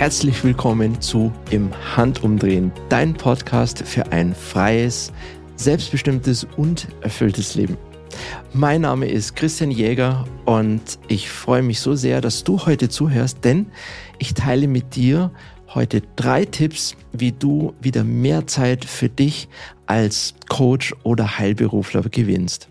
herzlich willkommen zu Im Handumdrehen, dein Podcast für ein freies, selbstbestimmtes und erfülltes Leben. Mein Name ist Christian Jäger und ich freue mich so sehr, dass du heute zuhörst, denn ich teile mit dir heute 3 Tipps, wie du wieder mehr Zeit für dich als Coach oder Heilberufler gewinnst.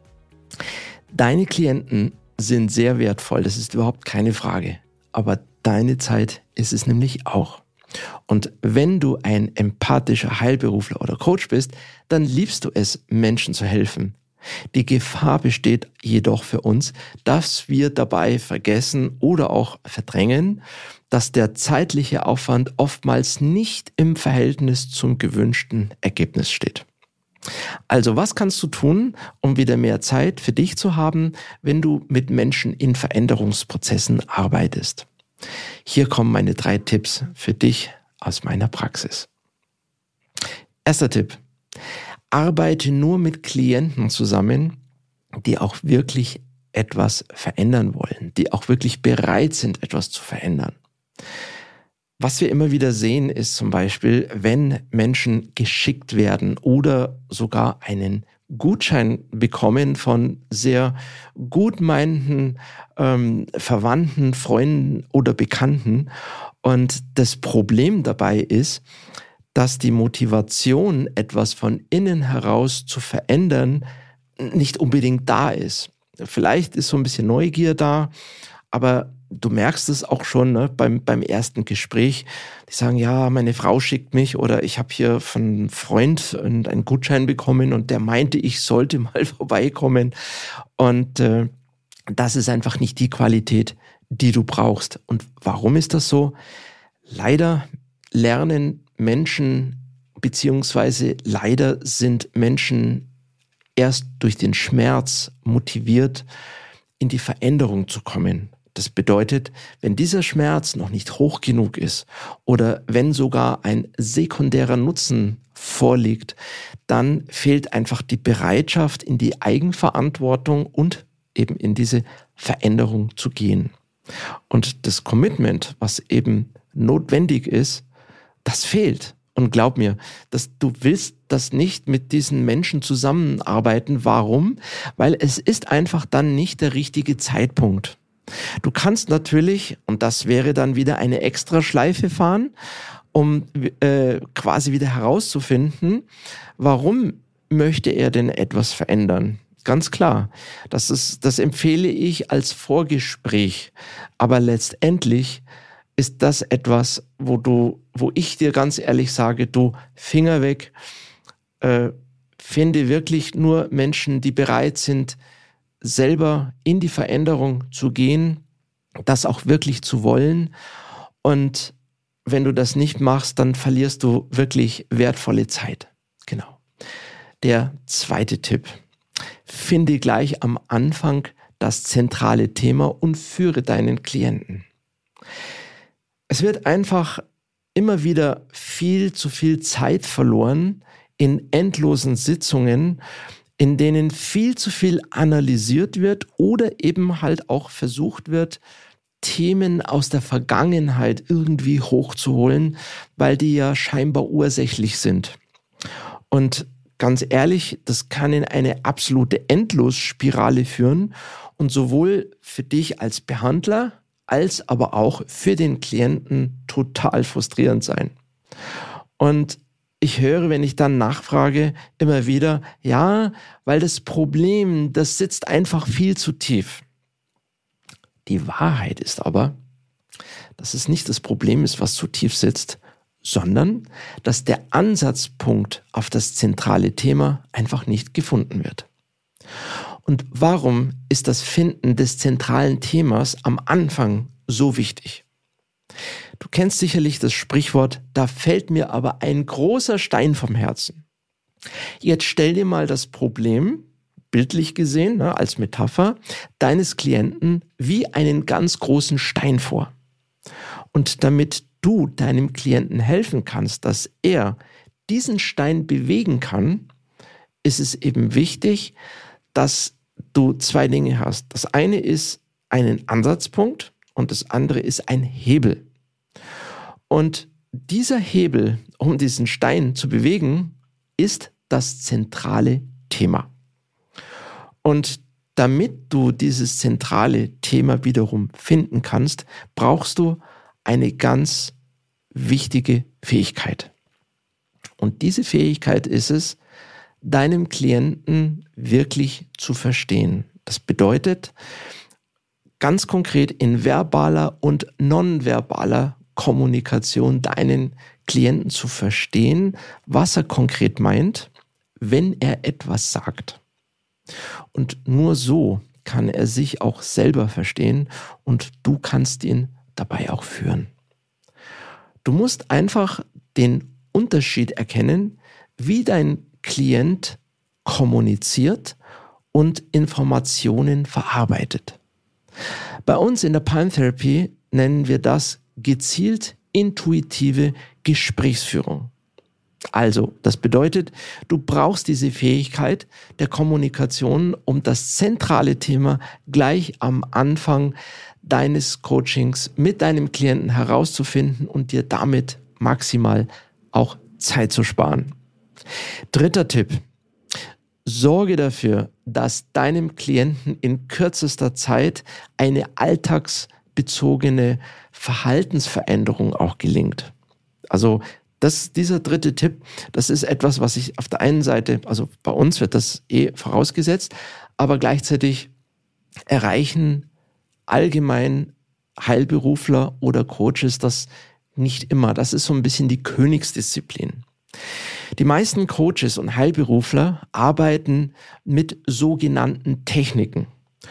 Deine Klienten sind sehr wertvoll, das ist überhaupt keine Frage, aber deine Zeit ist es nämlich auch. Und wenn du ein empathischer Heilberufler oder Coach bist, dann liebst du es, Menschen zu helfen. Die Gefahr besteht jedoch für uns, dass wir dabei vergessen oder auch verdrängen, dass der zeitliche Aufwand oftmals nicht im Verhältnis zum gewünschten Ergebnis steht. Also was kannst du tun, um wieder mehr Zeit für dich zu haben, wenn du mit Menschen in Veränderungsprozessen arbeitest? Hier kommen meine 3 Tipps für dich aus meiner Praxis. Erster Tipp: Arbeite nur mit Klienten zusammen, die auch wirklich etwas verändern wollen, die auch wirklich bereit sind, etwas zu verändern. Was wir immer wieder sehen, ist zum Beispiel, wenn Menschen geschickt werden oder sogar einen Gutschein bekommen von sehr gutmeinenden Verwandten, Freunden oder Bekannten. Und das Problem dabei ist, dass die Motivation, etwas von innen heraus zu verändern, nicht unbedingt da ist. Vielleicht ist so ein bisschen Neugier da, aber du merkst es auch schon, ne, beim ersten Gespräch. Die sagen, ja, meine Frau schickt mich oder ich habe hier von einem Freund einen Gutschein bekommen und der meinte, ich sollte mal vorbeikommen. Und das ist einfach nicht die Qualität, die du brauchst. Und warum ist das so? Leider lernen Menschen, beziehungsweise leider sind Menschen erst durch den Schmerz motiviert, in die Veränderung zu kommen. Das bedeutet, wenn dieser Schmerz noch nicht hoch genug ist oder wenn sogar ein sekundärer Nutzen vorliegt, dann fehlt einfach die Bereitschaft, in die Eigenverantwortung und eben in diese Veränderung zu gehen. Und das Commitment, was eben notwendig ist, das fehlt. Und glaub mir, dass du willst das nicht mit diesen Menschen zusammenarbeiten. Warum? Weil es ist einfach dann nicht der richtige Zeitpunkt. Du kannst natürlich, und das wäre dann wieder eine extra Schleife fahren, um quasi wieder herauszufinden, warum möchte er denn etwas verändern. Ganz klar, das empfehle ich als Vorgespräch, aber letztendlich ist das etwas, wo ich dir ganz ehrlich sage, du Finger weg, finde wirklich nur Menschen, die bereit sind, selber in die Veränderung zu gehen, das auch wirklich zu wollen. Und wenn du das nicht machst, dann verlierst du wirklich wertvolle Zeit. Genau. Der zweite Tipp: Finde gleich am Anfang das zentrale Thema und führe deinen Klienten. Es wird einfach immer wieder viel zu viel Zeit verloren in endlosen Sitzungen, in denen viel zu viel analysiert wird oder eben halt auch versucht wird, Themen aus der Vergangenheit irgendwie hochzuholen, weil die ja scheinbar ursächlich sind. Und ganz ehrlich, das kann in eine absolute Endlosspirale führen und sowohl für dich als Behandler als aber auch für den Klienten total frustrierend sein. Und ich höre, wenn ich dann nachfrage, immer wieder, ja, weil das Problem, das sitzt einfach viel zu tief. Die Wahrheit ist aber, dass es nicht das Problem ist, was zu tief sitzt, sondern dass der Ansatzpunkt auf das zentrale Thema einfach nicht gefunden wird. Und warum ist das Finden des zentralen Themas am Anfang so wichtig? Du kennst sicherlich das Sprichwort, da fällt mir aber ein großer Stein vom Herzen. Jetzt stell dir mal das Problem, bildlich gesehen, als Metapher, deines Klienten wie einen ganz großen Stein vor. Und damit du deinem Klienten helfen kannst, dass er diesen Stein bewegen kann, ist es eben wichtig, dass du 2 Dinge hast. Das eine ist einen Ansatzpunkt und das andere ist ein Hebel. Und dieser Hebel, um diesen Stein zu bewegen, ist das zentrale Thema. Und damit du dieses zentrale Thema wiederum finden kannst, brauchst du eine ganz wichtige Fähigkeit. Und diese Fähigkeit ist es, deinem Klienten wirklich zu verstehen. Das bedeutet, ganz konkret in verbaler und nonverbaler Kommunikation deinen Klienten zu verstehen, was er konkret meint, wenn er etwas sagt. Und nur so kann er sich auch selber verstehen und du kannst ihn dabei auch führen. Du musst einfach den Unterschied erkennen, wie dein Klient kommuniziert und Informationen verarbeitet. Bei uns in der Palm Therapy nennen wir das gezielt intuitive Gesprächsführung. Also, das bedeutet, du brauchst diese Fähigkeit der Kommunikation, um das zentrale Thema gleich am Anfang deines Coachings mit deinem Klienten herauszufinden und dir damit maximal auch Zeit zu sparen. Dritter Tipp: Sorge dafür, dass deinem Klienten in kürzester Zeit eine alltagsbezogene Verhaltensveränderung auch gelingt. Also dieser dritte Tipp, das ist etwas, was ich auf der einen Seite, also bei uns wird das vorausgesetzt, aber gleichzeitig erreichen allgemein Heilberufler oder Coaches das nicht immer. Das ist so ein bisschen die Königsdisziplin. Die meisten Coaches und Heilberufler arbeiten mit sogenannten Techniken.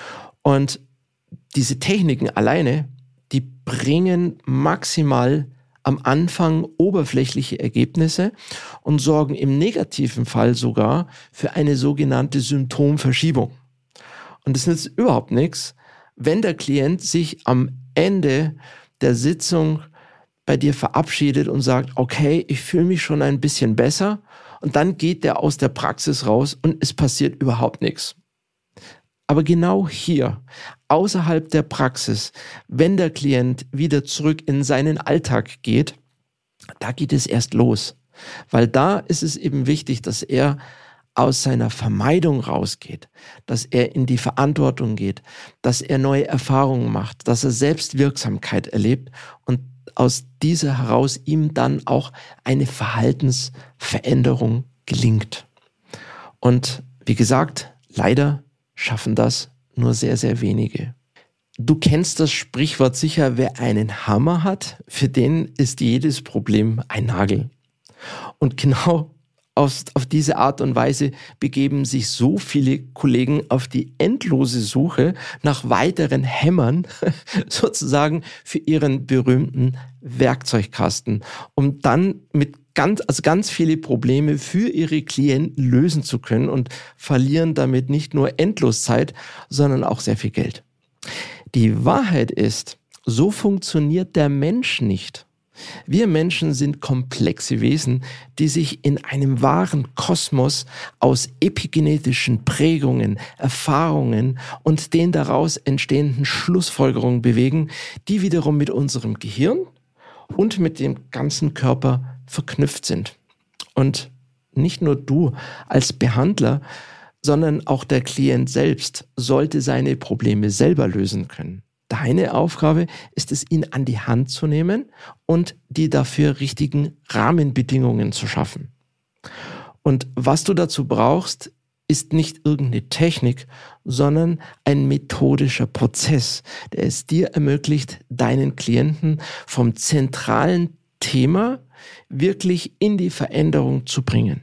Und diese Techniken alleine, die bringen maximal am Anfang oberflächliche Ergebnisse und sorgen im negativen Fall sogar für eine sogenannte Symptomverschiebung. Und es nützt überhaupt nichts, wenn der Klient sich am Ende der Sitzung bei dir verabschiedet und sagt, okay, ich fühle mich schon ein bisschen besser, und dann geht der aus der Praxis raus und es passiert überhaupt nichts. Aber genau hier, außerhalb der Praxis, wenn der Klient wieder zurück in seinen Alltag geht, da geht es erst los. Weil da ist es eben wichtig, dass er aus seiner Vermeidung rausgeht, dass er in die Verantwortung geht, dass er neue Erfahrungen macht, dass er Selbstwirksamkeit erlebt und aus dieser heraus ihm dann auch eine Verhaltensveränderung gelingt. Und wie gesagt, leider schaffen das nur sehr, sehr wenige. Du kennst das Sprichwort sicher: Wer einen Hammer hat, für den ist jedes Problem ein Nagel. Und genau auf diese Art und Weise begeben sich so viele Kollegen auf die endlose Suche nach weiteren Hämmern, sozusagen für ihren berühmten Werkzeugkasten, um dann mit ganz viele Probleme für ihre Klienten lösen zu können und verlieren damit nicht nur endlos Zeit, sondern auch sehr viel Geld. Die Wahrheit ist, so funktioniert der Mensch nicht. Wir Menschen sind komplexe Wesen, die sich in einem wahren Kosmos aus epigenetischen Prägungen, Erfahrungen und den daraus entstehenden Schlussfolgerungen bewegen, die wiederum mit unserem Gehirn und mit dem ganzen Körper verknüpft sind. Und nicht nur du als Behandler, sondern auch der Klient selbst sollte seine Probleme selber lösen können. Deine Aufgabe ist es, ihn an die Hand zu nehmen und die dafür richtigen Rahmenbedingungen zu schaffen. Und was du dazu brauchst, ist nicht irgendeine Technik, sondern ein methodischer Prozess, der es dir ermöglicht, deinen Klienten vom zentralen Thema wirklich in die Veränderung zu bringen.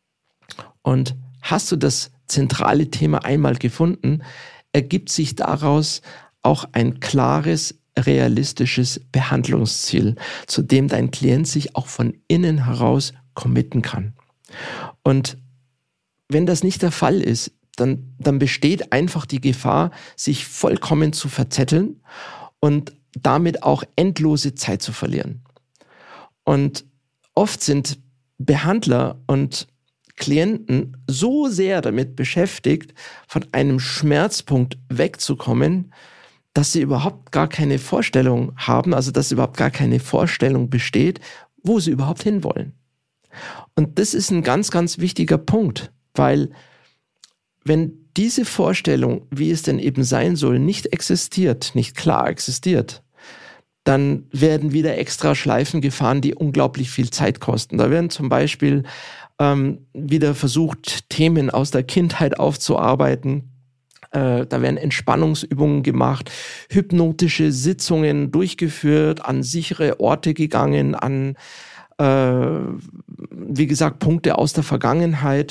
Und hast du das zentrale Thema einmal gefunden, ergibt sich daraus auch ein klares, realistisches Behandlungsziel, zu dem dein Klient sich auch von innen heraus committen kann. Und wenn das nicht der Fall ist, dann besteht einfach die Gefahr, sich vollkommen zu verzetteln und damit auch endlose Zeit zu verlieren. Und oft sind Behandler und Klienten so sehr damit beschäftigt, von einem Schmerzpunkt wegzukommen, dass sie überhaupt gar keine Vorstellung haben, also dass überhaupt gar keine Vorstellung besteht, wo sie überhaupt hinwollen. Und das ist ein ganz, ganz wichtiger Punkt, weil wenn diese Vorstellung, wie es denn eben sein soll, nicht existiert, nicht klar existiert, dann werden wieder extra Schleifen gefahren, die unglaublich viel Zeit kosten. Da werden zum Beispiel wieder versucht, Themen aus der Kindheit aufzuarbeiten. Da werden Entspannungsübungen gemacht, hypnotische Sitzungen durchgeführt, an sichere Orte gegangen, an, wie gesagt, Punkte aus der Vergangenheit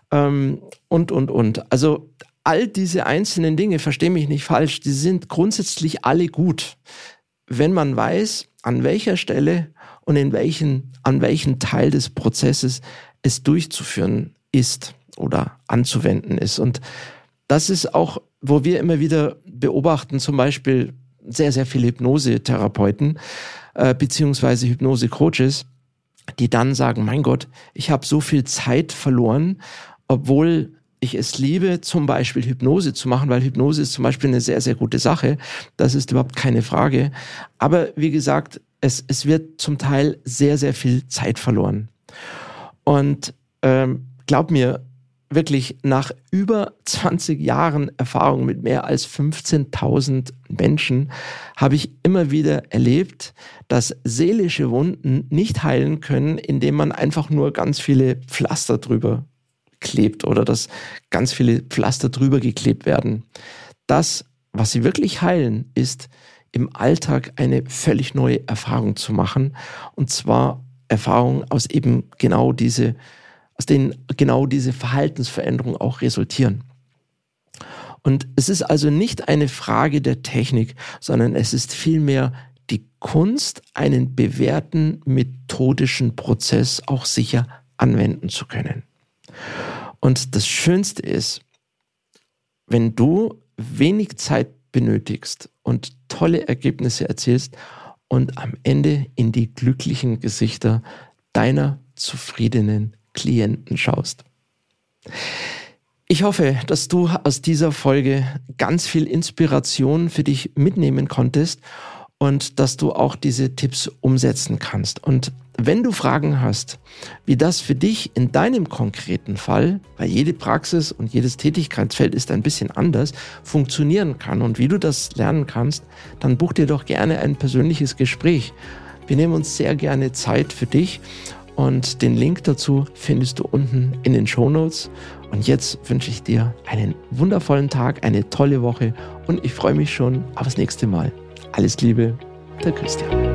und. Also all diese einzelnen Dinge, versteh mich nicht falsch, die sind grundsätzlich alle gut, wenn man weiß, an welcher Stelle und an welchen Teil des Prozesses es durchzuführen ist oder anzuwenden ist. Und das ist auch, wo wir immer wieder beobachten, zum Beispiel sehr, sehr viele Hypnosetherapeuten beziehungsweise Hypnose-Coaches, die dann sagen, mein Gott, ich habe so viel Zeit verloren, obwohl ich es liebe, zum Beispiel Hypnose zu machen, weil Hypnose ist zum Beispiel eine sehr, sehr gute Sache. Das ist überhaupt keine Frage. Aber wie gesagt, es wird zum Teil sehr, sehr viel Zeit verloren. Und glaub mir, wirklich nach über 20 Jahren Erfahrung mit mehr als 15.000 Menschen habe ich immer wieder erlebt, dass seelische Wunden nicht heilen können, indem man einfach nur ganz viele Pflaster drüber klebt oder dass ganz viele Pflaster drüber geklebt werden. Das, was sie wirklich heilen, ist im Alltag eine völlig neue Erfahrung zu machen, und zwar Erfahrungen aus denen genau diese Verhaltensveränderungen auch resultieren. Und es ist also nicht eine Frage der Technik, sondern es ist vielmehr die Kunst, einen bewährten methodischen Prozess auch sicher anwenden zu können. Und das Schönste ist, wenn du wenig Zeit benötigst und tolle Ergebnisse erzielst und am Ende in die glücklichen Gesichter deiner zufriedenen Klienten schaust. Ich hoffe, dass du aus dieser Folge ganz viel Inspiration für dich mitnehmen konntest und dass du auch diese Tipps umsetzen kannst. Und wenn du Fragen hast, wie das für dich in deinem konkreten Fall, weil jede Praxis und jedes Tätigkeitsfeld ist ein bisschen anders, funktionieren kann und wie du das lernen kannst, dann buch dir doch gerne ein persönliches Gespräch. Wir nehmen uns sehr gerne Zeit für dich. Und den Link dazu findest du unten in den Shownotes. Und jetzt wünsche ich dir einen wundervollen Tag, eine tolle Woche und ich freue mich schon aufs nächste Mal. Alles Liebe, der Christian.